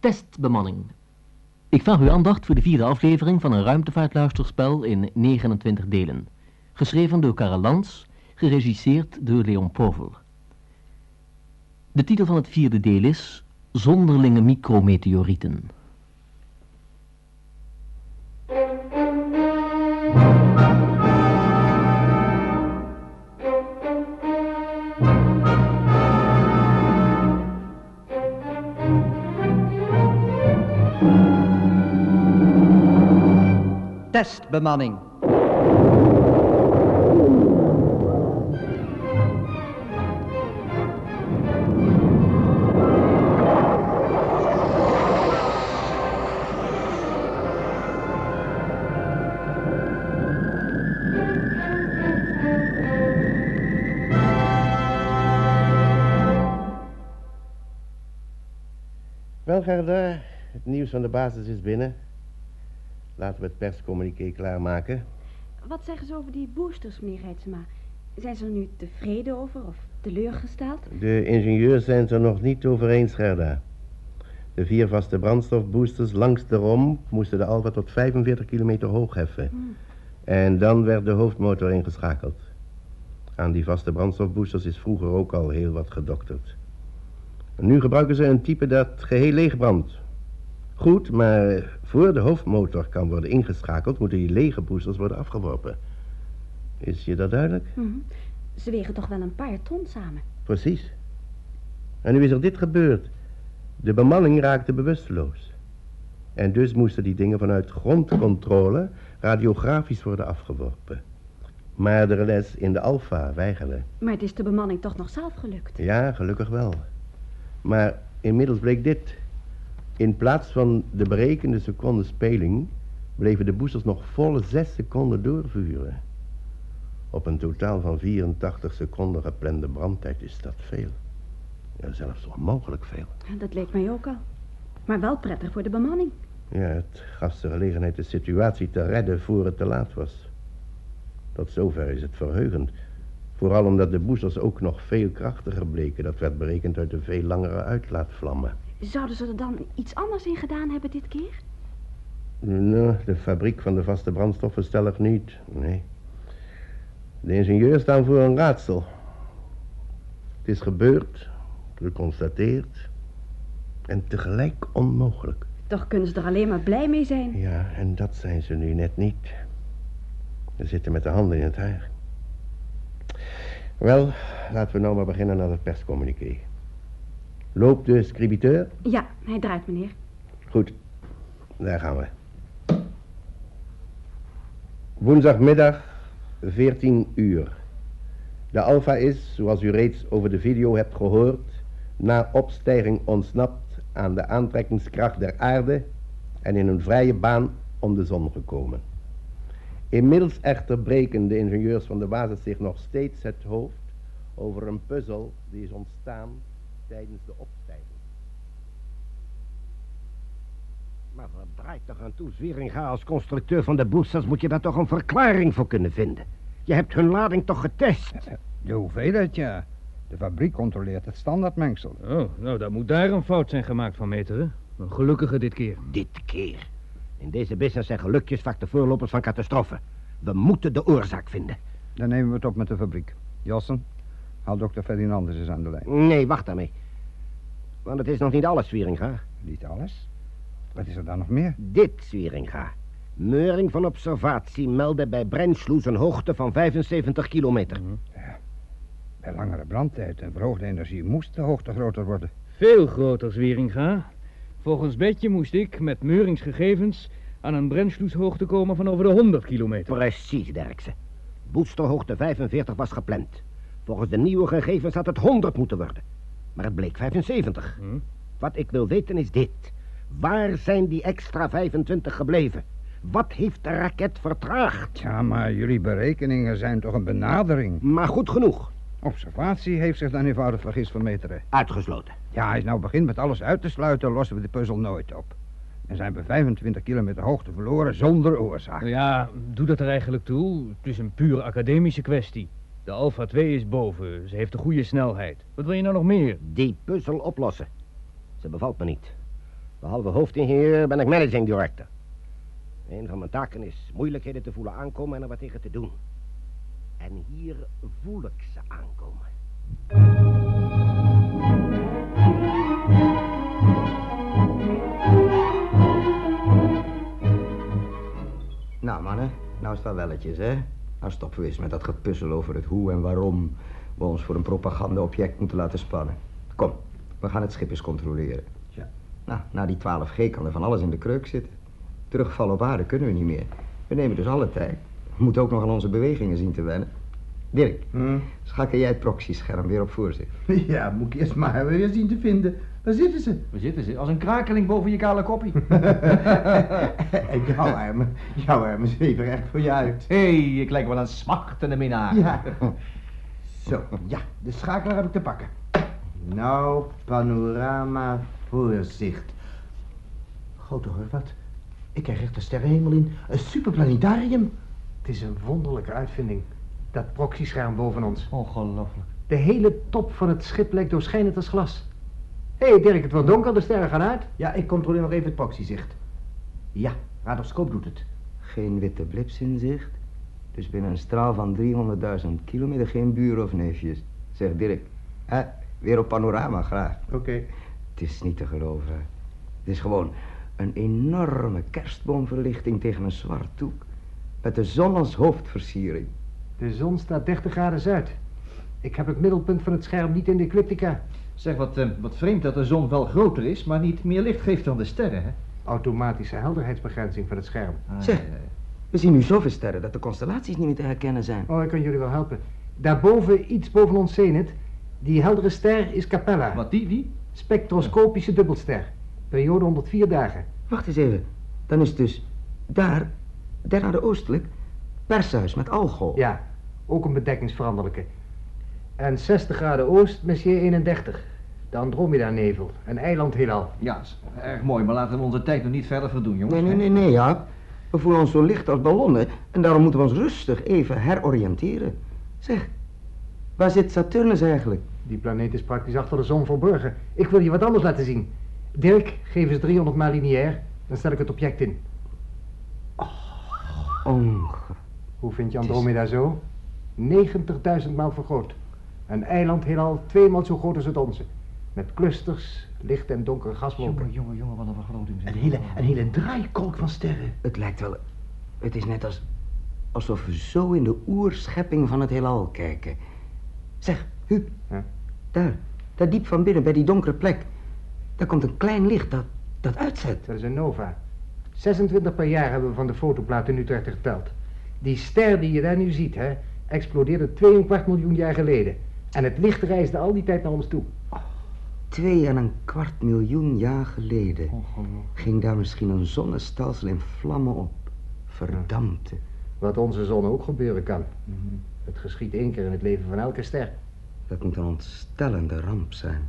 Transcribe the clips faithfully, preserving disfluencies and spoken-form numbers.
Testbemanning. Ik vraag uw aandacht voor de vierde aflevering van een ruimtevaartluisterspel in negenentwintig delen. Geschreven door Karel Lans, geregisseerd door Leon Povel. De titel van het vierde deel is Zonderlinge micrometeorieten. Testbemanning. Wel, Gerda, het nieuws van de basis is binnen. Laten we het perscommuniqué klaarmaken. Wat zeggen ze over die boosters, meneer Reitsema? Zijn ze er nu tevreden over of teleurgesteld? De ingenieurs zijn het er nog niet over eens, Gerda. De vier vaste brandstofboosters langs de romp moesten de Alfa tot vijfenveertig kilometer hoog heffen. Hmm. En dan werd de hoofdmotor ingeschakeld. Aan die vaste brandstofboosters is vroeger ook al heel wat gedokterd. En nu gebruiken ze een type dat geheel leeg brandt. Goed, maar voor de hoofdmotor kan worden ingeschakeld, moeten die lege boosters worden afgeworpen. Is je dat duidelijk? Mm-hmm. Ze wegen toch wel een paar ton samen? Precies. En nu is er dit gebeurd. De bemanning raakte bewusteloos. En dus moesten die dingen vanuit grondcontrole radiografisch worden afgeworpen. Maar de relais in de Alfa weigerde. Maar het is de bemanning toch nog zelf gelukt? Ja, gelukkig wel. Maar inmiddels bleek dit. In plaats van de berekende seconde speling bleven de boosters nog volle zes seconden doorvuren. Op een totaal van vierentachtig seconden geplande brandtijd is dat veel. Ja, zelfs onmogelijk veel. Ja, dat leek mij ook al. Maar wel prettig voor de bemanning. Ja, het gaf de gelegenheid de situatie te redden voor het te laat was. Tot zover is het verheugend. Vooral omdat de boosters ook nog veel krachtiger bleken. Dat werd berekend uit de veel langere uitlaatvlammen. Zouden ze er dan iets anders in gedaan hebben dit keer? Nou, de fabriek van de vaste brandstoffen stellig niet. Nee. De ingenieurs staan voor een raadsel. Het is gebeurd, geconstateerd en tegelijk onmogelijk. Toch kunnen ze er alleen maar blij mee zijn. Ja, en dat zijn ze nu net niet. Ze zitten met de handen in het haar. Wel, laten we nou maar beginnen aan het perscommuniqué. Loopt de scribiteur? Ja, hij draait, meneer. Goed, daar gaan we. Woensdagmiddag, veertien uur. De Alfa is, zoals u reeds over de video hebt gehoord, na opstijging ontsnapt aan de aantrekkingskracht der aarde en in een vrije baan om de zon gekomen. Inmiddels echter breken de ingenieurs van de basis zich nog steeds het hoofd over een puzzel die is ontstaan tijdens de opstijging. Maar wat draait toch aan toe, Zwieringa? Als constructeur van de boosters moet je daar toch een verklaring voor kunnen vinden. Je hebt hun lading toch getest? De hoeveelheid, ja. De fabriek controleert het standaardmengsel. Oh, nou, daar moet daar een fout zijn gemaakt van meteren. Een gelukkige dit keer. Dit keer? In deze business zijn gelukjes vaak de voorlopers van catastrofen. We moeten de oorzaak vinden. Dan nemen we het op met de fabriek. Jossen, haal dokter Ferdinandus eens aan de lijn. Nee, wacht daarmee. Want het is nog niet alles, Zwieringa. Niet alles? Wat is er dan nog meer? Dit, Zwieringa. Meuring van observatie meldde bij Brennsloes een hoogte van vijfenzeventig kilometer. Mm-hmm. Ja. Bij langere brandtijd en verhoogde energie moest de hoogte groter worden. Veel groter, Zwieringa. Volgens Betje moest ik, met Meuringsgegevens, aan een Brennsloeshoogte komen van over de honderd kilometer. Precies, Derksen. Boosterhoogte vijfenveertig was gepland. Volgens de nieuwe gegevens had het honderd moeten worden. Maar het bleek vijfenzeventig. Hm? Wat ik wil weten is dit. Waar zijn die extra vijfentwintig gebleven? Wat heeft de raket vertraagd? Ja, maar jullie berekeningen zijn toch een benadering? Maar goed genoeg. Observatie heeft zich dan eenvoudig vergist van meteren. Uitgesloten. Ja, als nou begint met alles uit te sluiten, lossen we de puzzel nooit op. Dan zijn we vijfentwintig kilometer hoogte verloren zonder oorzaak. Ja, doe dat er eigenlijk toe. Het is een puur academische kwestie. De Alfa twee is boven. Ze heeft een goede snelheid. Wat wil je nou nog meer? Die puzzel oplossen. Ze bevalt me niet. Behalve hoofdingenieur ben ik managing director. Een van mijn taken is moeilijkheden te voelen aankomen en er wat tegen te doen. En hier voel ik ze aankomen. Nou mannen, nou is het wel welletjes, hè? Nou stoppen we eens met dat gepuzzel over het hoe en waarom we ons voor een propagandaobject moeten laten spannen. Kom, we gaan het schip eens controleren. Ja. Nou, na die twaalf G kan er van alles in de kreuk zitten. Terugvallen op aarde kunnen we niet meer. We nemen dus alle tijd. We moeten ook nog aan onze bewegingen zien te wennen. Dirk, Hm? schakel jij het proxyscherm weer op voor zich. Ja, moet ik eerst maar weer zien te vinden. Waar zitten ze? Waar zitten ze? Als een krakeling boven je kale koppie. En jouw armen, jouw armen zweven recht voor je uit. Hé, hey, ik lijk wel een smachtende minnaar. Ja. Zo, ja, de schakelaar heb ik te pakken. Nou, panorama voorzicht. Grote hoor, wat? Ik krijg echt de sterrenhemel in. Een superplanetarium. Het is een wonderlijke uitvinding. Dat proxyscherm boven ons. Ongelooflijk. De hele top van het schip lijkt doorschijnend als glas. Hé, hey, Dirk, het wordt donker, de sterren gaan uit. Ja, ik controleer nog even het proxyzicht. Ja, radarscoop doet het. Geen witte blips in zicht. Dus binnen een straal van driehonderdduizend kilometer geen buren of neefjes. Zeg Dirk, hè, weer op panorama graag. Oké. Okay. Het is niet te geloven. Het is gewoon een enorme kerstboomverlichting tegen een zwart doek. Met de zon als hoofdversiering. De zon staat dertig graden zuid. Ik heb het middelpunt van het scherm niet in de ecliptica. Zeg, wat, uh, wat vreemd dat de zon wel groter is, maar niet meer licht geeft dan de sterren, hè? Automatische helderheidsbegrenzing van het scherm. Ah, zeg, ja, ja. we zien nu zoveel sterren dat de constellaties niet meer te herkennen zijn. Oh, ik kan jullie wel helpen. Daarboven, iets boven ons zenith, die heldere ster is Capella. Wat, die, die? Spectroscopische dubbelster. Periode honderdvier dagen. Wacht eens even. Dan is het dus daar, daar aan de oostelijk, Perseus met Algol. Ja, ook een bedekkingsveranderlijke. En zestig graden oost, Messier eenendertig. De Andromeda-nevel, een eiland heelal. Ja, is erg mooi, maar laten we onze tijd nog niet verder verdoen, jongens. Nee, nee, nee, nee, Jaap. We voelen ons zo licht als ballonnen en daarom moeten we ons rustig even heroriënteren. Zeg, waar zit Saturnus eigenlijk? Die planeet is praktisch achter de zon verborgen. Ik wil je wat anders laten zien. Dirk, geef eens driehonderd maal lineair, dan stel ik het object in. Onge... Hoe vind je Andromeda zo? negentigduizend maal vergroot. Een eiland heelal tweemaal zo groot als het onze. Met clusters, licht en donkere gaswolken. Jongen, jongen, jongen, wat een vergroting. Een hele, een hele draaikolk van sterren. Het lijkt wel... Het is net als... alsof we zo in de oerschepping van het heelal kijken. Zeg, Huub. Huh? Daar, daar diep van binnen, bij die donkere plek. Daar komt een klein licht dat, dat uitzet. Dat is een nova. zesentwintig per jaar hebben we van de fotoplaat in Utrecht geteld. Die ster die je daar nu ziet, hè, explodeerde twee en een kwart miljoen jaar geleden. En het licht reisde al die tijd naar ons toe. Twee en een kwart miljoen jaar geleden Ongelooflijk. ging daar misschien een zonnestelsel in vlammen op. Verdampte. Wat onze zon ook gebeuren kan. Mm-hmm. Het geschiet één keer in het leven van elke ster. Dat moet een ontstellende ramp zijn.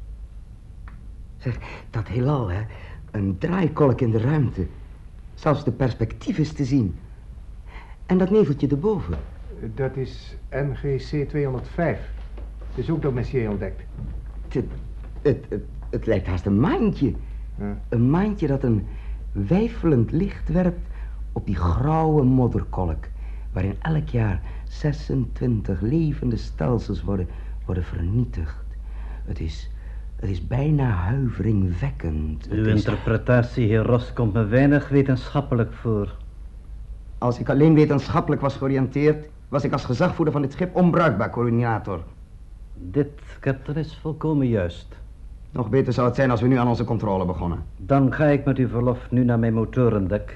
Zeg, dat heelal, hè. Een draaikolk in de ruimte. Zelfs de perspectief is te zien. En dat neveltje erboven. Dat is N G C tweehonderdvijf. Het is ook door Messier ontdekt. Het, het, het, het lijkt haast een maantje. Ja. Een maantje dat een weifelend licht werpt op die grauwe modderkolk, waarin elk jaar zesentwintig levende stelsels worden, worden vernietigd. Het is, het is bijna huiveringwekkend. Uw Het is... interpretatie, heer Ross, komt me weinig wetenschappelijk voor. Als ik alleen wetenschappelijk was georiënteerd, was ik als gezagvoerder van dit schip onbruikbaar coördinator. Dit, captain, is volkomen juist. Nog beter zou het zijn als we nu aan onze controle begonnen. Dan ga ik met uw verlof nu naar mijn motorendek.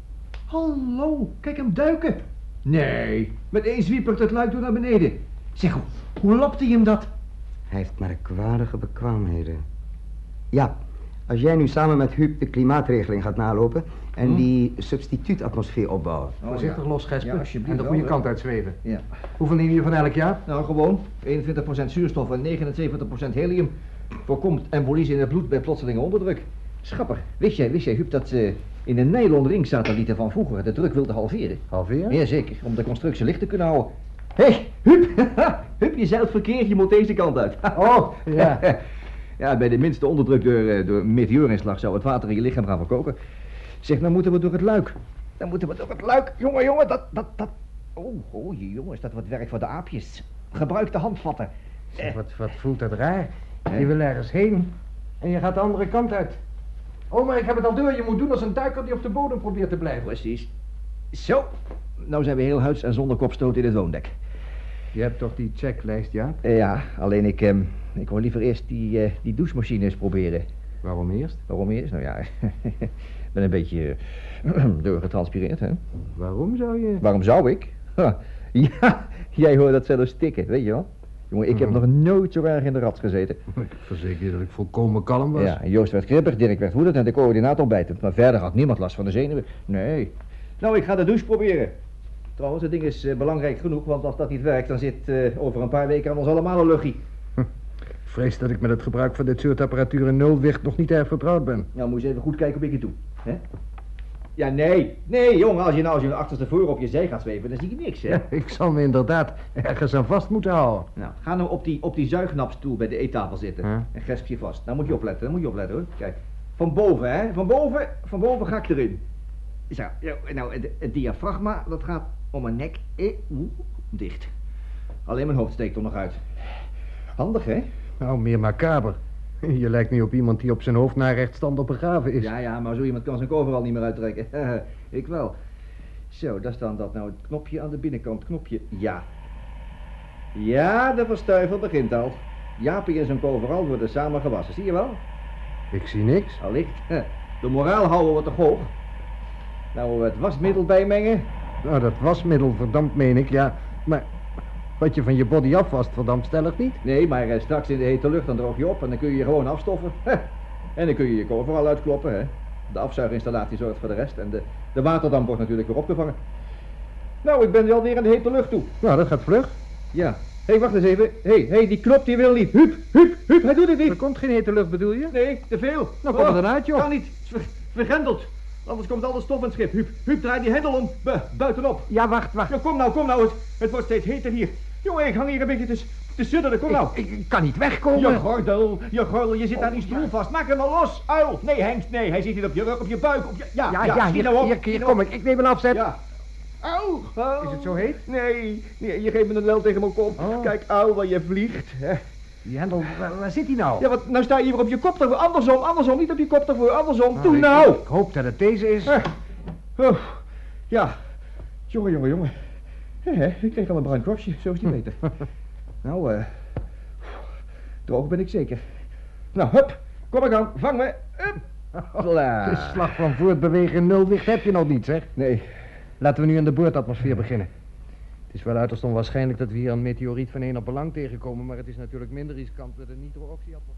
Hallo, kijk hem duiken. Nee, met één zwiepert het luik door naar beneden. Zeg, hoe, hoe lapt hij hem dat? Hij heeft merkwaardige bekwaamheden. Ja, als jij nu samen met Huub de klimaatregeling gaat nalopen en Hm? die substituutatmosfeer opbouwen. Voorzichtig los, Gesper. Ja, alsjeblieft en de wel, goede hè. kant uitzweven. Ja. Hoeveel neem je van elk jaar? Nou, gewoon. eenentwintig procent zuurstof en negenenzeventig procent helium. Voorkomt embolie in het bloed bij plotselinge onderdruk. Schapper, wist jij, wist jij, Huub, dat uh, in een nylon ringsatellieten van vroeger de druk wilde halveren? Halveer? Jazeker, om de constructie licht te kunnen houden. Hé, hey, Huub, Huub, je zeilt verkeerd, je moet deze kant uit. Oh, ja. Ja, bij de minste onderdruk door, uh, door meteoorinslag zou het water in je lichaam gaan verkoken. Zeg, dan moeten we door het luik. Dan moeten we door het luik. Jongen, jongen, dat, dat, dat... Oh, oh, jongens, dat wordt werk voor de aapjes. Gebruik de handvatten. Zeg, wat, wat voelt dat raar? Je wil ergens heen en je gaat de andere kant uit. Oh, maar ik heb het al door. Je moet doen als een duiker die op de bodem probeert te blijven. Precies. Zo. Nou zijn we heel huids en zonder kopstoot in het woondek. Je hebt toch die checklist, ja? Uh, ja, alleen ik, um, ik wil liever eerst die, uh, die douchemachine eens proberen. Waarom eerst? Waarom eerst? Nou ja, ik ben een beetje uh, doorgetranspireerd, hè? Waarom zou je? Waarom zou ik? Ha, ja, jij hoort dat zelfs tikken, weet je wel? Jongen, ik heb nog nooit zo erg in de rat gezeten. Ik verzeker je dat ik volkomen kalm was. Ja, Joost werd kribbig, Dirk werd woedend en de coördinator bijtend. Maar verder had niemand last van de zenuwen. Nee. Nou, ik ga de douche proberen. Trouwens, het ding is uh, belangrijk genoeg, want als dat niet werkt, dan zit uh, over een paar weken aan ons allemaal een luchtje. Hm. Ik vrees dat ik met het gebruik van dit soort apparatuur in nulwicht nog niet erg vertrouwd ben. Nou, moet je eens even goed kijken of ik het doe. Hè? Ja, nee. Nee, jongen, als je nou als je achterstevoren op je zij gaat zweven, dan zie je niks, hè? Ja, ik zal me inderdaad ergens aan vast moeten houden. Nou, ga nou op die, op die zuignapstoel bij de eettafel zitten. Huh? En gesp je vast. Nou moet je opletten, dan moet je opletten, hoor. Kijk. Van boven, hè? Van boven, van boven ga ik erin. Zo, nou, het, het diafragma, dat gaat om mijn nek. Eh, oeh, dicht. Alleen mijn hoofd steekt er nog uit. Handig, hè? Nou, meer macaber. Je lijkt niet op iemand die op zijn hoofd naar rechtstand begraven is. Ja, ja, maar zo iemand kan zijn overal niet meer uittrekken. Ik wel. Zo, daar staat dat nou het knopje aan de binnenkant. Knopje, ja. Ja, de verstuiver begint al. Jaapie en zijn overal worden samen gewassen, zie je wel? Ik zie niks. Allicht. De moraal houden we toch hoog. Nou, het wasmiddel bijmengen. Nou, dat wasmiddel verdampt, meen ik, ja. Maar wat je van je body afwast, verdampt stellig niet. Nee, maar eh, straks in de hete lucht, dan droog je op en dan kun je je gewoon afstoffen. En dan kun je je overal uitkloppen, hè. De afzuiginstallatie zorgt voor de rest en de, de waterdamp wordt natuurlijk weer opgevangen. Nou, ik ben wel weer in de hete lucht toe. Nou, dat gaat vlug. Ja. Hé, hey, wacht eens even. Hé, hey, hey, die knop die wil niet. Hup, hup, hup, hij doet het niet. Er komt geen hete lucht, bedoel je? Nee, te veel. Nou, kom er dan uit, joh. Kan niet. Het is vergrendeld. Anders komt al de stof in het schip. Hup, hup, draai die hendel om. Bu buitenop. Ja, wacht, wacht. Ja, kom nou, kom nou. Het, het wordt steeds heter hier. Jongen, ik hang hier een beetje te, te sudderen. Kom nou. Ik, ik kan niet wegkomen. Je gordel, je gordel. Je zit oh, aan die stoel ja. vast. Maak hem nou los. Uil. Nee, Hengst, nee. Hij zit hier op je rug, op je buik. Op je... Ja, ja, ja. ja hier, nou op. hier, hier, hier kom ik. Ik neem een afzet. Ja. Auw. Au. Is het zo heet? Nee, nee, je geeft me een lel tegen mijn kop. Oh. Kijk, auw, waar je vliegt. Hè. Die hendel, waar, waar zit hij nou? Ja, wat, nou sta je hier op je kop ervoor. Andersom, andersom, niet op je kop ervoor. Andersom, nou, doe ik, nou. Ik hoop dat het deze is. Eh. Oh. Ja, jongen, jongen, jongen. He, ik kreeg al een bruin korstje, zo is die beter. Nou, eh, uh, droog ben ik zeker. Nou, hup, kom ik aan, vang me. Hup. De slag van voortbewegen in nulwicht heb je nog niet, zeg. Nee. Laten we nu aan de boordatmosfeer beginnen. Het is wel uiterst onwaarschijnlijk dat we hier een meteoriet van enig belang tegenkomen, maar het is natuurlijk minder riskant met een nitro-oxy-atmosfeer.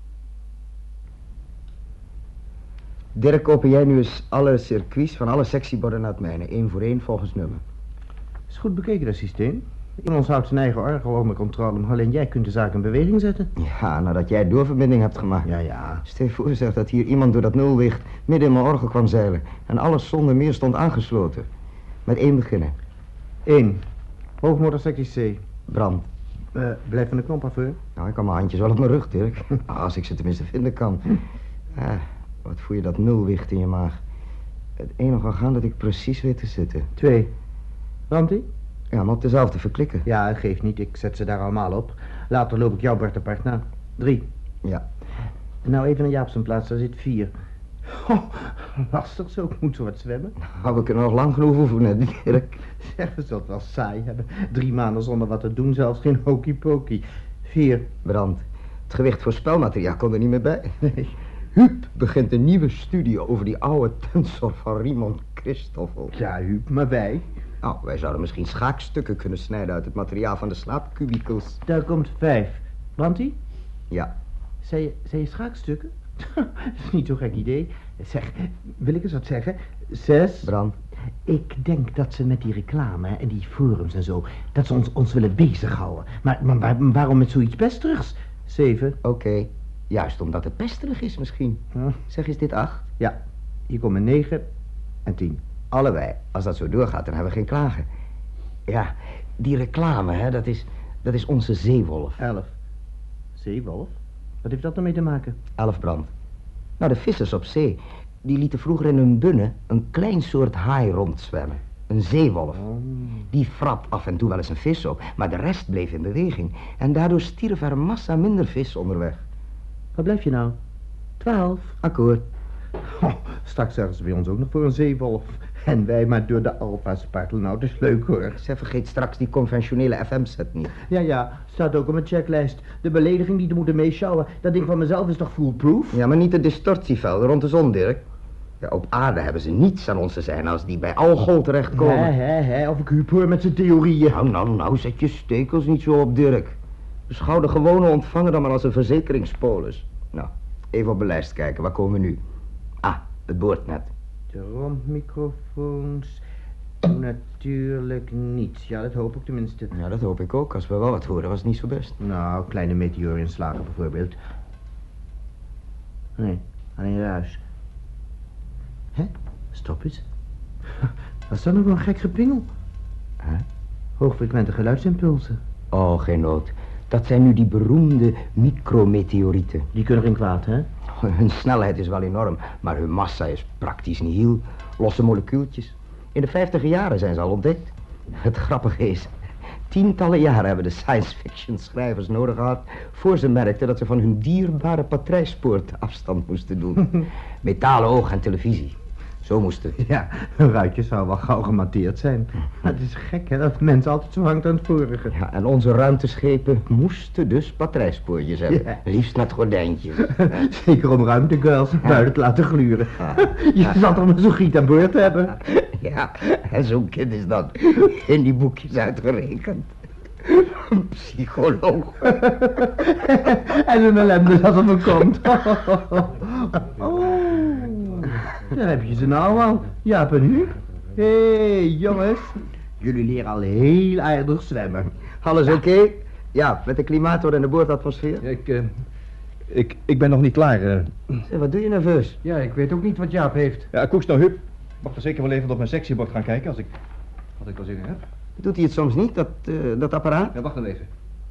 Dirk, open jij nu eens alle circuits van alle sectieborden uit mijne, één voor één volgens nummer. Is goed bekeken, dat systeem. Iemand houdt zijn eigen orgel onder controle, maar alleen jij kunt de zaak in beweging zetten. Ja, nadat jij doorverbinding hebt gemaakt. Ja, ja. Stel je voor, zeg, dat hier iemand door dat nulwicht midden in mijn orgel kwam zeilen en alles zonder meer stond aangesloten. Met één beginnen. Eén. Hoogmotorsectie C. Brand. Uh, blijf van de knop af, hoor. Nou, ik kan mijn handjes wel op mijn rug, Dirk. Als ik ze tenminste vinden kan. Ah, wat voel je dat nulwicht in je maag? Het enige orgaan dat ik precies weet te zitten. Twee. Brandt ie? Ja, maar op dezelfde verklikken. Ja, geeft niet. Ik zet ze daar allemaal op. Later loop ik jouw beurt apart na. Drie. Ja. Nou, even naar Jaap zijn plaats. Daar zit vier. Oh, lastig zo. Ik moet zo wat zwemmen. Nou, we kunnen nog lang genoeg oefenen, Dirk. Zeg, we zullen het wel saai hebben. Drie maanden zonder wat te doen, zelfs geen hokey-pokey. Vier. Brand. Het gewicht voor spelmateriaal kon er niet meer bij. Nee. Huub begint een nieuwe studie over die oude tensor van Riemann Christoffel. Ja, Huub, maar wij? Nou, wij zouden misschien schaakstukken kunnen snijden uit het materiaal van de slaapkubikels. Daar komt vijf. Brandt ie? Ja. Zei je, zei je schaakstukken? Dat is niet zo'n gek idee. Zeg, wil ik eens wat zeggen? Zes. Brand. Ik denk dat ze met die reclame en die forums en zo, dat ze ons, ons willen bezighouden. Maar, maar waar, waarom met zoiets pesterigs? Zeven. Oké. Okay. Juist omdat het pesterig is misschien. Huh? Zeg, is dit acht? Ja. Hier komen negen en tien. Allebei. Als dat zo doorgaat, dan hebben we geen klagen. Ja, die reclame, hè, dat is, dat is onze zeewolf. Elf. Zeewolf? Wat heeft dat ermee te maken? Elfbrand. Nou, de vissers op zee, die lieten vroeger in hun bunnen een klein soort haai rondzwemmen. Een zeewolf. Oh. Die frapt af en toe wel eens een vis op, maar de rest bleef in beweging. En daardoor stierf er een massa minder vis onderweg. Waar blijf je nou? Twaalf. Akkoord. Oh, straks zeggen ze bij ons ook nog voor een zeewolf. En wij maar door de Alfa spartelen. Nou, dat is leuk hoor. Zeg, vergeet straks die conventionele F M-set niet. Ja, ja, staat ook op mijn checklist. De belediging die te moeten meeschouwen. Dat ding van mezelf is toch foolproof? Ja, maar niet de distortievelden rond de zon, Dirk. Ja, op aarde hebben ze niets aan ons te zijn als die bij alcohol terechtkomen. Hè, hè, hè, of ik Huub hoor met zijn theorieën. Nou, nou, nou, zet je stekels niet zo op, Dirk. Beschouw de gewone ontvanger dan maar als een verzekeringspolis. Nou, even op de lijst kijken, waar komen we nu? Ah, het boordnet. De rondmicrofoons, natuurlijk niets. Ja, dat hoop ik tenminste. Ja, dat hoop ik ook. Als we wel wat horen, was het niet zo best. Nou, kleine meteorinslagen bijvoorbeeld. Nee, alleen ruis. Hè? Stop eens. Wat is dat nou voor een gek gepingel? Hè? Hoogfrequente geluidsimpulsen. Oh, geen nood. Dat zijn nu die beroemde micrometeorieten. Die kunnen geen kwaad, hè? Hun snelheid is wel enorm, maar hun massa is praktisch nihil. Losse molecuultjes. In de vijftiger jaren zijn ze al ontdekt. Het grappige is, tientallen jaren hebben de science fiction schrijvers nodig gehad voor ze merkten dat ze van hun dierbare patrijspoort afstand moesten doen. Metalen oog en televisie. Zo moest het. Ja, een ruitje zou wel gauw gematteerd zijn. Maar het is gek, hè, dat mens altijd zo hangt aan het vorige. Ja, en onze ruimteschepen moesten dus patrijspoortjes hebben. Ja. Liefst met gordijntjes. Zeker om ruimtegirls buiten te laten gluren. Je zal toch maar zo'n giet aan boord hebben. Ja, en zo'n kind is dat in die boekjes uitgerekend. Een psycholoog. En een ellende dat er van komt. Oh, daar heb je ze nou al. Jaap en Huub. Hé, hey, jongens. Jullie leren al heel aardig zwemmen. Alles oké? Okay? Ja, met de klimator en de boordatmosfeer? Ik, uh, ik, ik ben nog niet klaar. Uh. Zeg, wat doe je nerveus? Ja, ik weet ook niet wat Jaap heeft. Ja, koeks nou, Huub. Mag er zeker wel even op mijn sectiebord gaan kijken als ik, als ik wel zin in heb. Doet hij het soms niet, dat, uh, dat apparaat? Ja, wacht dan even.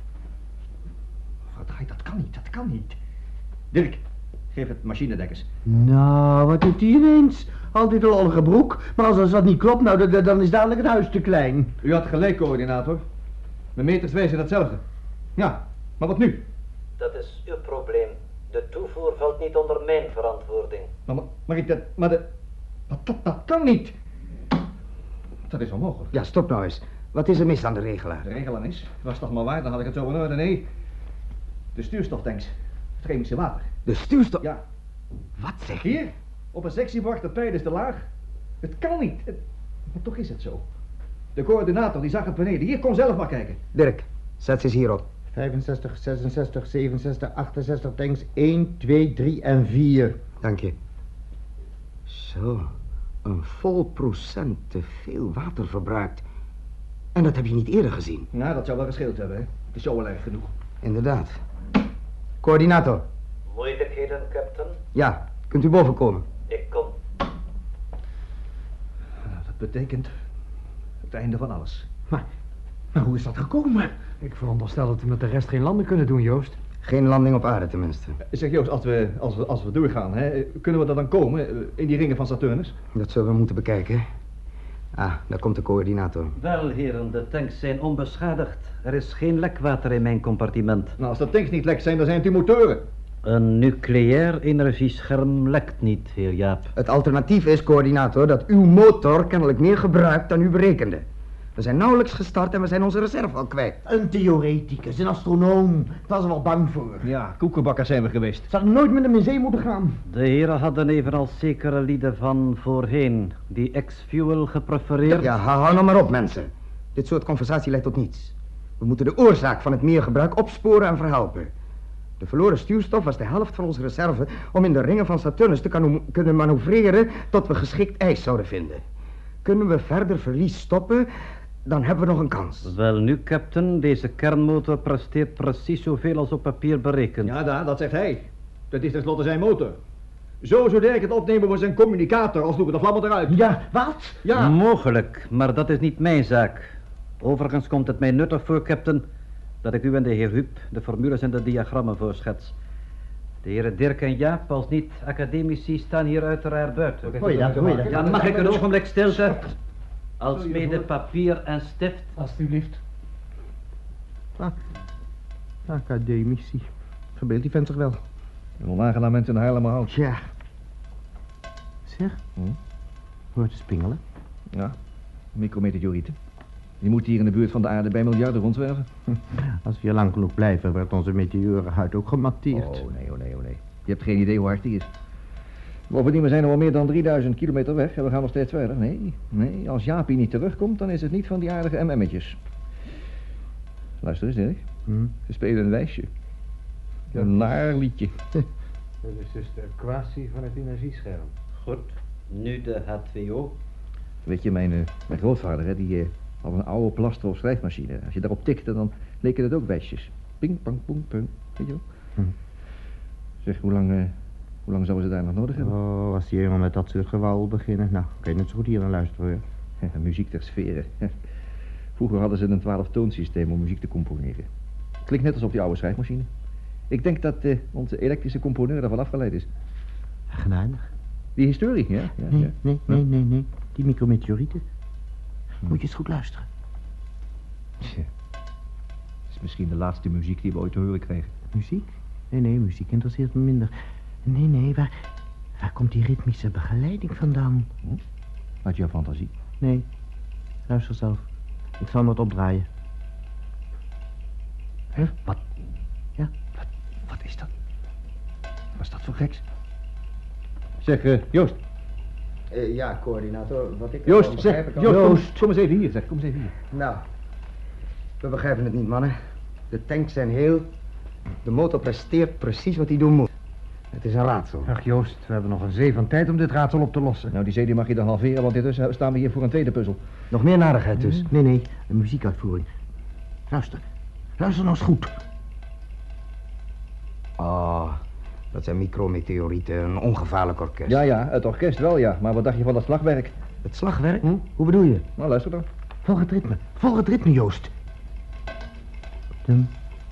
Wat draait, dat kan niet, dat kan niet. Dirk, geef het machinedekkers. Nou, wat doet hij ineens? Altijd een lollige broek, maar als dat niet klopt, nou, dan, dan is dadelijk het huis te klein. U had gelijk, coördinator. Mijn meters wijzen hetzelfde. Ja, maar wat nu? Dat is uw probleem. De toevoer valt niet onder mijn verantwoording. Maar, maar, maar ik dat, maar de, dat, dat, dat kan niet. Dat is onmogelijk. Ja, stop nou eens. Wat is er mis aan de regelaar? De regelaar is? Was toch maar waar, dan had ik het zo in orde. Nee, de stuurstoftanks. Het chemische water. De stuurstof? Ja. Wat zeg je? Hier, op een sectiebord, de pijl is te laag. Het kan niet. Het, maar toch is het zo. De coördinator, die zag het beneden. Hier, kom zelf maar kijken. Dirk, zet ze eens hierop. vijfenzestig, zesenzestig, zevenenzestig, achtenzestig tanks. één, twee, drie en vier. Dank je. Zo, een vol procent te veel water verbruikt. En dat heb je niet eerder gezien. Nou, dat zou wel gescheeld hebben, hè. Het is zo wel erg genoeg. Inderdaad. Coördinator. Moeilijkheden, captain? Ja, kunt u boven komen? Ik kom. Nou, dat betekent het einde van alles. Maar, maar hoe is dat gekomen? Ik veronderstel dat we met de rest geen landen kunnen doen, Joost. Geen landing op aarde tenminste. Zeg Joost, als we, als we, als we doorgaan, hè, kunnen we er dan komen eh, in die ringen van Saturnus? Dat zullen we moeten bekijken. Ah, daar komt de coördinator. Wel, heren, de tanks zijn onbeschadigd. Er is geen lekwater in mijn compartiment. Nou, als de tanks niet lek zijn, dan zijn het uw motoren. Een nucleair energiescherm lekt niet, heer Jaap. Het alternatief is, coördinator, dat uw motor kennelijk meer gebruikt dan u berekende. We zijn nauwelijks gestart en we zijn onze reserve al kwijt. Een theoreticus, een astronoom. Daar was er wel bang voor. Ja, koekenbakkers zijn we geweest. Zou ik nooit met hem in zee moeten gaan. De heren hadden evenals zekere lieden van voorheen die ex-fuel geprefereerd. Ja, hou, hou nou maar op, mensen. Dit soort conversatie leidt tot niets. We moeten de oorzaak van het meergebruik opsporen en verhelpen. De verloren stuurstof was de helft van onze reserve om in de ringen van Saturnus te kan, kunnen manoeuvreren tot we geschikt ijs zouden vinden. Kunnen we verder verlies stoppen, dan hebben we nog een kans. Wel nu, captain, deze kernmotor presteert precies zoveel als op papier berekend. Ja, da, dat zegt hij. Dat is tenslotte zijn motor. Zo zou Dirk het opnemen voor zijn communicator, als sloegen de vlammen eruit. Ja, wat? Ja. Mogelijk, maar dat is niet mijn zaak. Overigens komt het mij nuttig voor, captain, dat ik u en de heer Huub de formules en de diagrammen voorschets. De heren Dirk en Jaap, als niet-academici, staan hier uiteraard buiten. Hoor je dat, hoor je dat? Ja, mag ik een ogenblik stilte? Als mede papier en stift. Alsjeblieft. Academici. Verbeeld die vent zich wel. Een onaangenaam mensen in Haarlemmer hout. Tja. Zeg, Hm? hoort te spingelen. Ja, micrometeorieten. Die moeten hier in de buurt van de aarde bij miljarden rondzwerven. Als we hier lang genoeg blijven, wordt onze meteorenhuid ook gematteerd. Oh nee, oh nee, oh nee. Je hebt geen idee hoe hard die is. Bovendien, we zijn al meer dan drieduizend kilometer weg en we gaan nog steeds verder. Nee, nee, als Jaapie niet terugkomt, dan is het niet van die aardige M M'tjes. Luister eens, Dirk. Hm? Ze spelen een wijsje. Een naar liedje. Dat is dus de kwastie van het energiescherm. Goed, nu de H twee O. Weet je, mijn, uh, mijn grootvader, hè, die uh, had een oude Plastro schrijfmachine. Als je daarop tikte, dan leken het ook wijsjes. Ping, pang, pong, pung. Weet je wel? Hm. Zeg, hoe lang, uh, hoe lang zouden ze daar nog nodig hebben? Oh, als die helemaal met dat soort gewauwel beginnen. Nou, kan je net zo goed hier naar luisteren, hoor. Ja, muziek ter sferen. Vroeger hadden ze een twaalf-toonsysteem om muziek te componeren. Klinkt net als op die oude schrijfmachine. Ik denk dat uh, onze elektrische componeur daarvan afgeleid is. Genadig. Die historie, ja? ja, Nee, ja. nee, nee, nee, nee. Die micrometeorieten. Hm. Moet je eens goed luisteren. Tja. Het is misschien de laatste muziek die we ooit te horen kregen. Muziek? Nee, nee, muziek interesseert me minder. Nee, nee, waar, waar komt die ritmische begeleiding vandaan? Hm? Uit jouw fantasie. Nee, luister zelf. Ik zal hem wat opdraaien. Hè? Wat? Ja. Wat, wat is dat? Wat is dat voor geks? Zeg, uh, Joost. Uh, ja, coördinator, wat ik... Joost, ervan zeg, begrijp, ik Joost, al- kom, kom eens even hier, zeg, kom eens even hier. Nou, we begrijpen het niet, mannen. De tanks zijn heel. De motor presteert precies wat hij doen moet. Het is een raadsel. Ach Joost, we hebben nog een zee van tijd om dit raadsel op te lossen. Nou, die zee die mag je dan halveren, want intussen staan we hier voor een tweede puzzel. Nog meer narigheid dus. Nee, nee, een muziekuitvoering. Luister. Luister nou eens goed. Oh, dat zijn micrometeorieten, een ongevaarlijk orkest. Ja, ja, het orkest wel, ja. Maar wat dacht je van dat slagwerk? Het slagwerk? Hm? Hoe bedoel je? Nou, luister dan. Volg het ritme. Volg het ritme, Joost. Dum.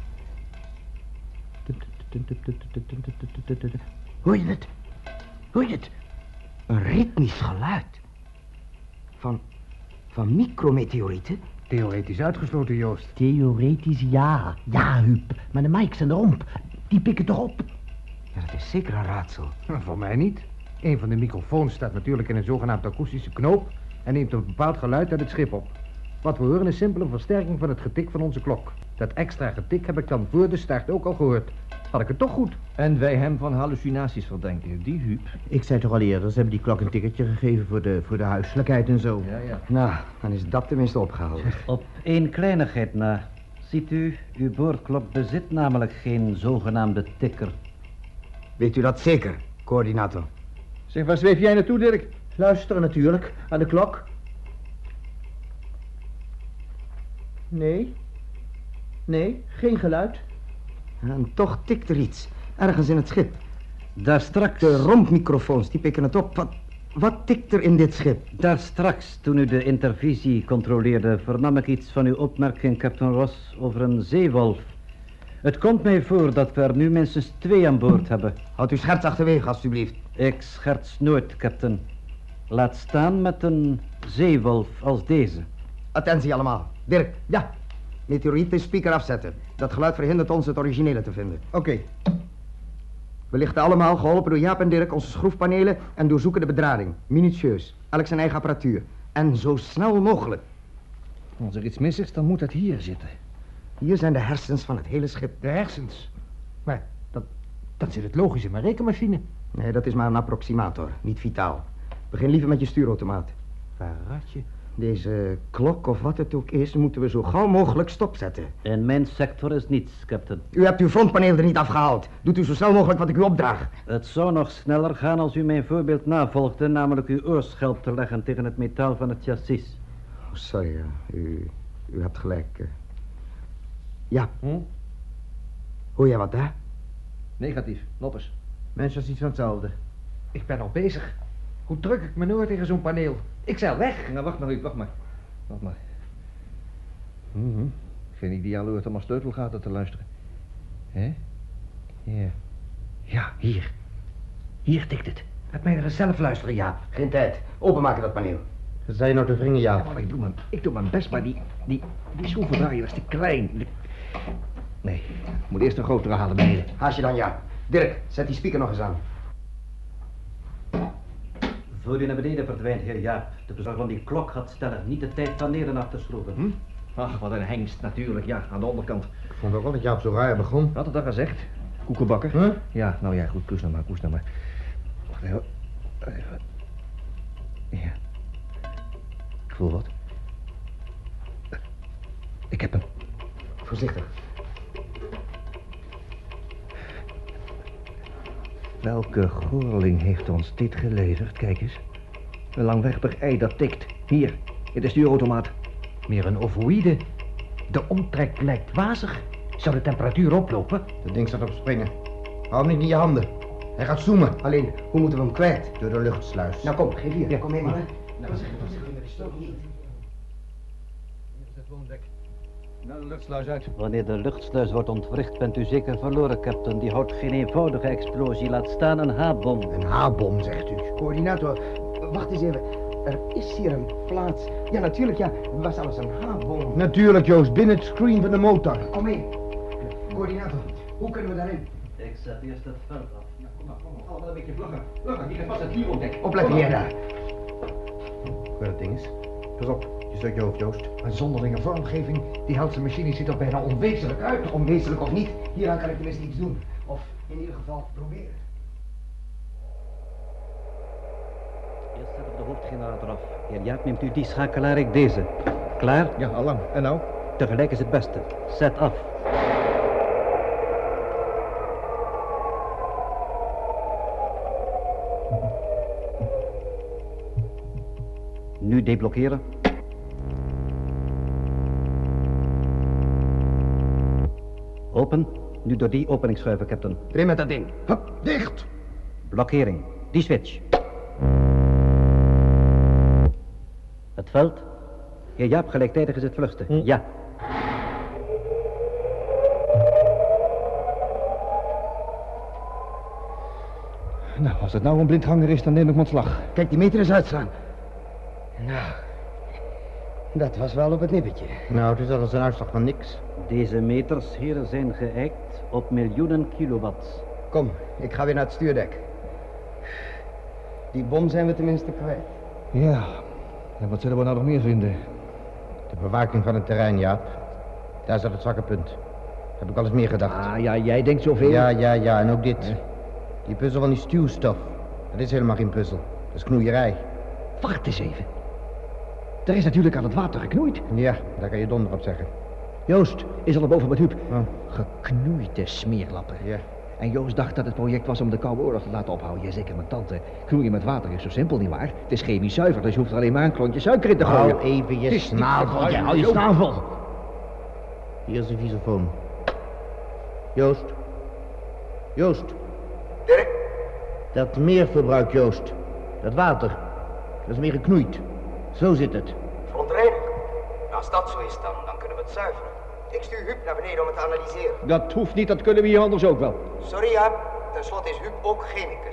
Dum, dum, dum, dum, dum, dum, dum, dum, dum, dum, dum. Hoor je het? Hoor je het? Een ritmisch geluid. Van, van micrometeorieten? Theoretisch uitgesloten, Joost. Theoretisch ja. Ja, Huub. Maar de mics en de romp, die pikken toch op? Ja, dat is zeker een raadsel. Nou, voor mij niet. Een van de microfoons staat natuurlijk in een zogenaamde akoestische knoop en neemt een bepaald geluid uit het schip op. Wat we horen is simpel een versterking van het getik van onze klok. Dat extra getik heb ik dan voor de start ook al gehoord. Had ik het toch goed? En wij hem van hallucinaties verdenken. Die Huub. Ik zei toch al eerder, ze hebben die klok een ticketje gegeven voor de, voor de huiselijkheid en zo. Ja, ja. Nou, dan is dat tenminste opgehaald. Op één kleinigheid na. Ziet u, uw boordklok bezit namelijk geen zogenaamde tikker. Weet u dat zeker, coördinator? Zeg, waar zweef jij naartoe, Dirk? Luisteren natuurlijk, aan de klok. Nee. Nee, geen geluid. En toch tikt er iets. Ergens in het schip. Daar straks... De rompmicrofoons, die pikken het op. Wat, wat tikt er in dit schip? Daar straks, toen u de intervisie controleerde, vernam ik iets van uw opmerking, Captain Ross, over een zeewolf. Het komt mij voor dat we er nu minstens twee aan boord hebben. Houd uw scherts achterwege, alstublieft. Ik scherts nooit, captain. Laat staan met een zeewolf als deze. Attentie allemaal. Dirk, ja. Meteoriet de speaker afzetten. Dat geluid verhindert ons het originele te vinden. Oké. We lichten allemaal, geholpen door Jaap en Dirk, onze schroefpanelen en doorzoeken de bedrading. Minutieus. Elk zijn eigen apparatuur. En zo snel mogelijk. Als er iets mis is, dan moet het hier zitten. Hier zijn de hersens van het hele schip. De hersens. Maar dat, dat zit het logisch in mijn rekenmachine. Nee, dat is maar een approximator, niet vitaal. Begin liever met je stuurautomaat. Paratje. Deze klok, of wat het ook is, moeten we zo gauw mogelijk stopzetten. In mijn sector is niets, captain. U hebt uw frontpaneel er niet afgehaald. Doet u zo snel mogelijk wat ik u opdraag. Het zou nog sneller gaan als u mijn voorbeeld navolgde, namelijk uw oorschelp te leggen tegen het metaal van het chassis. Oh, sorry, ja. u, u hebt gelijk. eh. Ja. Hm? Hoor jij wat daar? Negatief. Noppers. Mensen is iets van hetzelfde. Ik ben al bezig. Hoe druk ik mijn oor tegen zo'n paneel? Ik zeil weg. Nou, wacht maar, Huub, wacht maar. Wacht maar. Mm-hmm. Geen ideale oord om als sleutelgaten te luisteren. Hè? Ja. Ja, hier. Hier tikt het. Laat mij er eens zelf luisteren, Jaap. Geen tijd. Openmaken dat paneel. Wat zijn je nou te wringen, Jaap? Ja, maar ik doe mijn, ik doe mijn best, maar die, die, die schroevendraaier is te klein. De- Nee, ik moet eerst een grotere halen beneden. Haast je dan, Jaap. Dirk, zet die speaker nog eens aan. Voor u naar beneden verdwijnt, heer Jaap. De bezorger van die klok gaat stellen. Niet de tijd van neer af te schroeven. Hm? Ach, wat een hengst, natuurlijk, ja, aan de onderkant. Ik vond ook wel dat Jaap zo raar begon. Had het al gezegd? Koekenbakker? Huh? Ja, nou ja, goed, koes nou maar, koes nou maar. Wacht even. Even. Ja. Ik voel wat. Ik heb hem. Voorzichtig. Welke gorreling heeft ons dit geleverd? Kijk eens. Een langwerpig ei dat tikt. Hier, in de stuurautomaat. Meer een ovoïde. De omtrek lijkt wazig. Zou de temperatuur oplopen? Dat ding staat op springen. Hou hem niet in je handen. Hij gaat zoomen. Alleen, hoe moeten we hem kwijt? Door de luchtsluis. Nou kom, geef hier. Ja, kom mee, maar- man. Nou, Nou, de luchtsluis uit. Wanneer de luchtsluis wordt ontwricht, bent u zeker verloren, captain. Die houdt geen eenvoudige explosie, laat staan een H-bom. Een H-bom, zegt u. Coördinator, wacht eens even. Er is hier een plaats. Ja, natuurlijk, ja. Er was alles een H-bom. Natuurlijk, Joost. Binnen het screen van de motor. Kom mee. Coördinator, hoe kunnen we daarin? Ik zet eerst het veld af. Allemaal een beetje vlugger. Vlugger, hier is vast het vuur ontdekt. Opletten hier daar. Wat dat ding is. Pas op. Je steekt je hoofd, Joost. Een zonderlinge vormgeving. Die Helse machine ziet er bijna onwezenlijk uit. Onwezenlijk of niet, hieraan kan ik tenminste iets doen. Of in ieder geval proberen. Eerst zet op de hoofdgenerator af. Heer Jaap, neemt u die schakelaar, ik deze. Klaar? Ja, allang. En nou? Tegelijk is het beste. Zet af. Nu deblokkeren. Open. Nu door die opening schuiven, captain. Erin met dat ding. Hup, dicht. Blokkering. Die switch. Het veld. Heer Jaap, gelijktijdig is het vluchten. Ja. Nou, als het nou een blindganger is, dan neem ik mijn slag. Kijk, die meter eens uitslaan. Nou, dat was wel op het nippertje. Nou, het is alles een uitslag van niks. Deze meters, heren, zijn geëikt op miljoenen kilowatt. Kom, ik ga weer naar het stuurdek. Die bom zijn we tenminste kwijt. Ja, en wat zullen we nou nog meer vinden? De bewaking van het terrein, Jaap. Daar zat het zwakke punt. Heb ik al eens meer gedacht. Ah, ja, jij denkt zoveel. Ja, ja, ja. En ook dit. Ja. Die puzzel van die stuwstof. Dat is helemaal geen puzzel. Dat is knoeierij. Wacht eens even. Er is natuurlijk aan het water geknoeid. Ja, daar kan je donder op zeggen. Joost is al boven met Huub. Oh. Geknoeide smeerlappen. Ja. En Joost dacht dat het project was om de Koude Oorlog te laten ophouden. Jazeker, mijn tante. Knoeien met water is zo simpel, nietwaar? Het is chemisch zuiver, dus je hoeft er alleen maar een klontje suiker in te gooien. Hou even je Het is niet snavel. te gooien, Ja, hou je Joost. snavel. Hier is de visofoon. Joost. Joost. Dirk? Dat meerverbruik, Joost. Dat water. Dat is meer geknoeid. Zo zit het. Verontreinigd. Als dat zo is, dan, dan kunnen we het zuiveren. Ik stuur Huub naar beneden om het te analyseren. Dat hoeft niet, dat kunnen we hier anders ook wel. Sorry, Jaap. Ten slotte is Huub ook chemicus.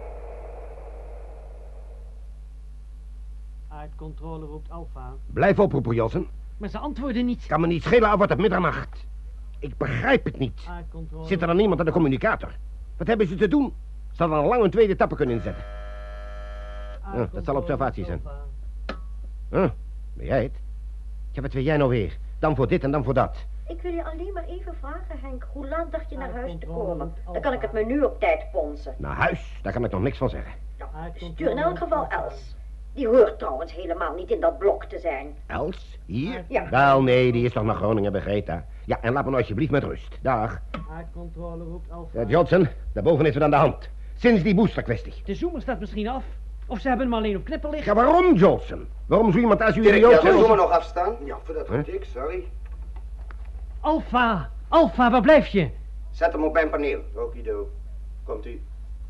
Aardcontrole roept Alpha. Blijf oproepen, Jossen. Maar ze antwoorden niet. Kan me niet schelen, al wordt het middernacht. Ik begrijp het niet. Aardcontrole... Zit er dan niemand aan de communicator? Wat hebben ze te doen? Ze hadden al lang een tweede tappen kunnen inzetten. Hm, dat zal observatie zijn. Huh, ben jij het? Ja, wat wil jij nou weer? Dan voor dit en dan voor dat. Ik wil je alleen maar even vragen, Henk. Hoe laat dacht je naar huis te komen? Dan kan ik het menu op tijd ponsen. Naar huis? Daar kan ik nog niks van zeggen. Nou, stuur in elk geval Els. Die hoort trouwens helemaal niet in dat blok te zijn. Els? Hier? Ja. Wel, nee, die is toch naar Groningen begrepen. Ja, en laat me nou alsjeblieft met rust. Dag. Aardcontrole roept Alpha. Uh, Johnson, daarboven is het aan de hand. Sinds die boosterkwestie. De zoomer staat misschien af. Of ze hebben hem alleen op knippen liggen. Ja, waarom, Johnson? Waarom zo iemand als u Dirk, idioot ja, de is? zoomer nog afstaan? Ja, voor dat Huh? getik, sorry. Alpha! Alpha, waar blijf je? Zet hem op mijn paneel. Okido. Komt u.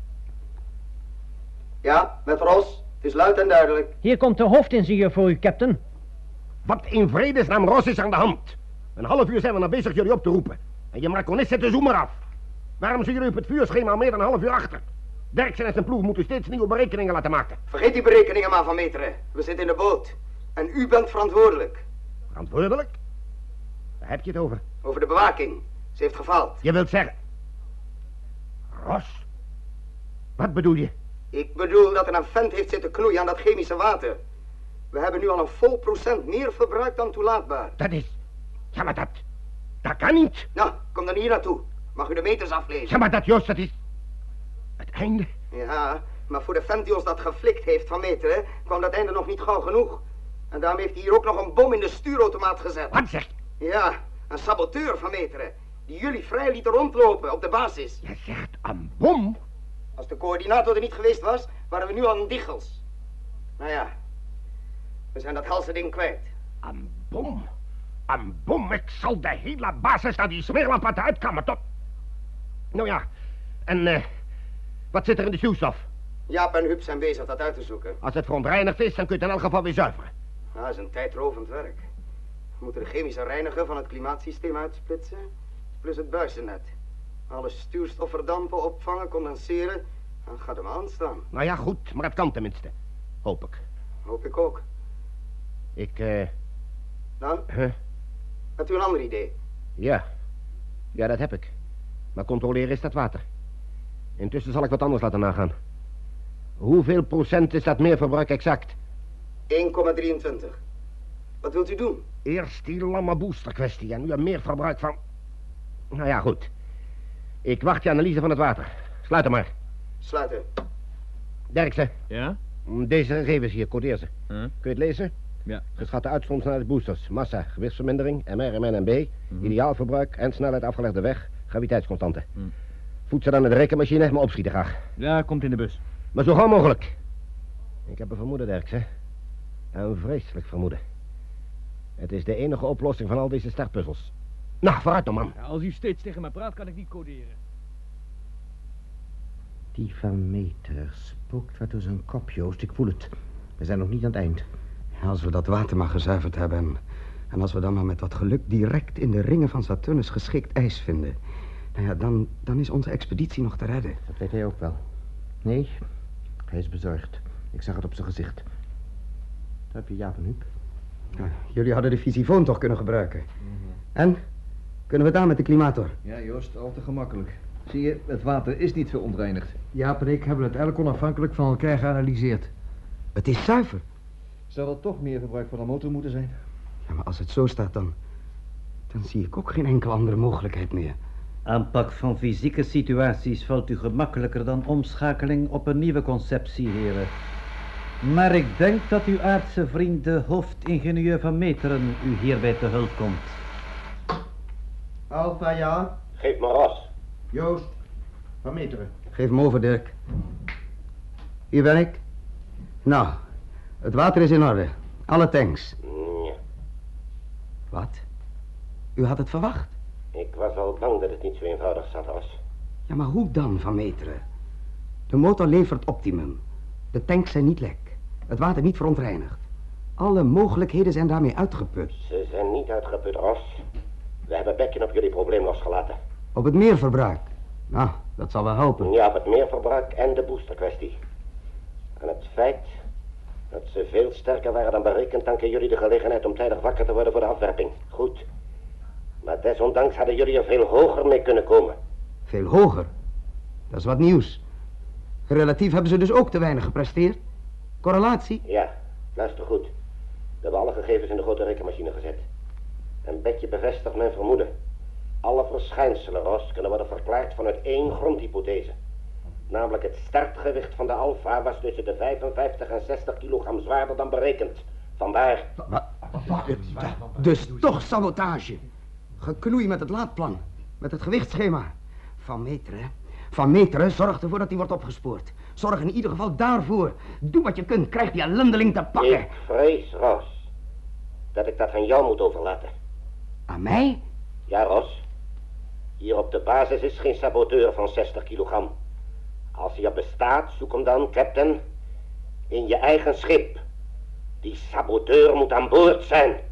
Ja, met Ros. Het is luid en duidelijk. Hier komt de hoofdingenieur voor u, captain. Wat in vredesnaam Ros is aan de hand? Een half uur zijn we nog bezig jullie op te roepen. En je marconis zet de zoomer af. Waarom zijn jullie op het vuurschema al meer dan een half uur achter? Derksen en zijn ploeg moeten steeds nieuwe berekeningen laten maken. Vergeet die berekeningen maar, Van Meteren. We zitten in de boot. En u bent verantwoordelijk. Verantwoordelijk? Waar heb je het over? Over de bewaking. Ze heeft gefaald. Je wilt zeggen... Ros? Wat bedoel je? Ik bedoel dat er een vent heeft zitten knoeien aan dat chemische water. We hebben nu al een vol procent meer verbruikt dan toelaatbaar. Dat is... Ja, maar dat... Dat kan niet. Nou, kom dan hier naartoe. Mag u de meters aflezen? Ja, maar dat, Joost, dat is... Het einde. Ja, maar voor de vent die ons dat geflikt heeft, Van Meteren, kwam dat einde nog niet gauw genoeg. En daarom heeft hij hier ook nog een bom in de stuurautomaat gezet. Wat zeg je? Ja, een saboteur, Van Meteren. Die jullie vrij lieten rondlopen op de basis. Je zegt een bom? Als de coördinator er niet geweest was, waren we nu al een diggels. Nou ja, we zijn dat helse ding kwijt. Een bom? Een bom? Ik zal de hele basis naar die smeerlamp laten uitkammen tot... Nou ja, en uh, wat zit er in de zuurstof? Jaap en Huub zijn bezig dat uit te zoeken. Als het verontreinigd is, dan kun je het in elk geval weer zuiveren. Nou, dat is een tijdrovend werk. We moeten de chemische reiniger van het klimaatsysteem uitsplitsen, plus het buizennet. Alle stuurstof verdampen, opvangen, condenseren, dan gaat hem aanstaan. Nou ja, goed, maar het kan tenminste. Hoop ik. Hoop ik ook. Ik, eh... Uh... Nou? Huh? Hebt u een ander idee? Ja. Ja, dat heb ik. Maar controleren is dat water. Intussen zal ik wat anders laten nagaan. Hoeveel procent is dat meerverbruik exact? één komma drieëntwintig. Wat wilt u doen? Eerst die lamme booster kwestie en nu een meerverbruik van... Nou ja, goed. Ik wacht je analyse van het water. Sluit hem maar. Sluiten. Derksen. Ja? Deze gegevens hier, codeer ze. Huh? Kun je het lezen? Ja. Geschatte uitstoot naar de boosters. Massa, gewichtsvermindering, M R, M N en B. Mm-hmm. Ideaalverbruik en snelheid afgelegde weg. Graviteitsconstante. Mm. Voed ze dan in de rekenmachine, maar opschieten graag. Ja, komt in de bus. Maar zo gauw mogelijk. Ik heb een vermoeden, Derksen. Een vreselijk vermoeden. Het is de enige oplossing van al deze startpuzzels. Nou, vooruit dan, man. Ja, als u steeds tegen mij praat, kan ik niet coderen. Die Van Meter spookt wat door zijn kop, Joost. Ik voel het. We zijn nog niet aan het eind. Als we dat water maar gezuiverd hebben... en als we dan maar met wat geluk direct in de ringen van Saturnus geschikt ijs vinden... nou ja, dan, dan is onze expeditie nog te redden. Dat weet hij ook wel. Nee, hij is bezorgd. Ik zag het op zijn gezicht. Daar heb je Jaap en Huub. Ja, jullie hadden de visifoon toch kunnen gebruiken. Mm-hmm. En? Kunnen we het aan met de klimator? Ja, Joost, al te gemakkelijk. Zie je, het water is niet verontreinigd. Jaap en ik hebben het elk onafhankelijk van elkaar geanalyseerd. Het is zuiver. Zou er toch meer verbruik van de motor moeten zijn? Ja, maar als het zo staat, dan... dan zie ik ook geen enkele andere mogelijkheid meer. Aanpak van fysieke situaties valt u gemakkelijker dan omschakeling op een nieuwe conceptie, heren. Maar ik denk dat uw aardse vriend, de hoofdingenieur Van Meteren, u hierbij te hulp komt. Alpha, ja? Geef maar Ros. Joost, Van Meteren. Geef hem over, Dirk. Hier ben ik. Nou, het water is in orde. Alle tanks. Ja. Wat? U had het verwacht? Ik was al bang dat het niet zo eenvoudig zat, Ros. Ja, maar hoe dan, Van Meteren? De motor levert optimum. De tanks zijn niet lek. Het water niet verontreinigd. Alle mogelijkheden zijn daarmee uitgeput. Ze zijn niet uitgeput, Ros. We hebben bekken op jullie probleem losgelaten. Op het meerverbruik? Nou, dat zal wel helpen. Ja, op het meerverbruik en de boosterkwestie. En het feit dat ze veel sterker waren dan berekend, danken jullie de gelegenheid om tijdig wakker te worden voor de afwerping. Goed. Maar desondanks hadden jullie er veel hoger mee kunnen komen. Veel hoger? Dat is wat nieuws. Relatief hebben ze dus ook te weinig gepresteerd. Correlatie? Ja, luister goed. We hebben alle gegevens in de grote rekenmachine gezet. En Betje bevestigt mijn vermoeden. Alle verschijnselen, Ros, kunnen worden verklaard vanuit één grondhypothese. Namelijk het startgewicht van de Alpha was tussen de vijfenvijftig en zestig kilogram zwaarder dan berekend. Vandaar... Wat? Dus toch sabotage. Geknoei met het laadplan. Met het gewichtsschema. Van Meteren, Van Meteren, zorg ervoor dat hij wordt opgespoord. Zorg in ieder geval daarvoor. Doe wat je kunt, krijg die ellendeling te pakken. Ik vrees, Ros, dat ik dat aan jou moet overlaten. Aan mij? Ja, Ros. Hier op de basis is geen saboteur van zestig kilogram. Als hij er bestaat, zoek hem dan, captain, in je eigen schip. Die saboteur moet aan boord zijn.